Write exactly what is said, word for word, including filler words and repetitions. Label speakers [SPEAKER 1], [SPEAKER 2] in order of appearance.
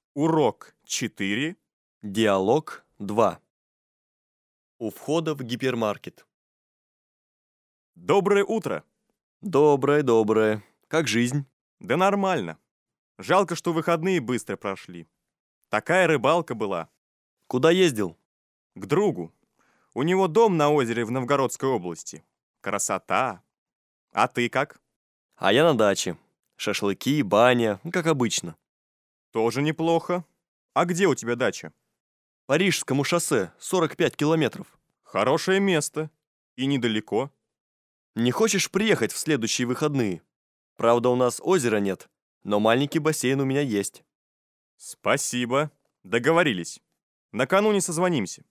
[SPEAKER 1] Урок четыре.
[SPEAKER 2] Диалог два. У входа в гипермаркет.
[SPEAKER 1] Доброе утро.
[SPEAKER 2] Доброе, доброе. Как жизнь?
[SPEAKER 1] Да нормально. Жалко, что выходные быстро прошли. Такая рыбалка была.
[SPEAKER 2] Куда ездил?
[SPEAKER 1] К другу. У него дом на озере в Новгородской области. Красота. А ты как?
[SPEAKER 2] А я на даче. Шашлыки, баня, как обычно.
[SPEAKER 1] Тоже неплохо. А где у тебя дача?
[SPEAKER 2] Парижскому шоссе, сорок пять километров.
[SPEAKER 1] Хорошее место. И недалеко.
[SPEAKER 2] Не хочешь приехать в следующие выходные? Правда, у нас озера нет, но маленький бассейн у меня есть.
[SPEAKER 1] Спасибо. Договорились. Накануне созвонимся.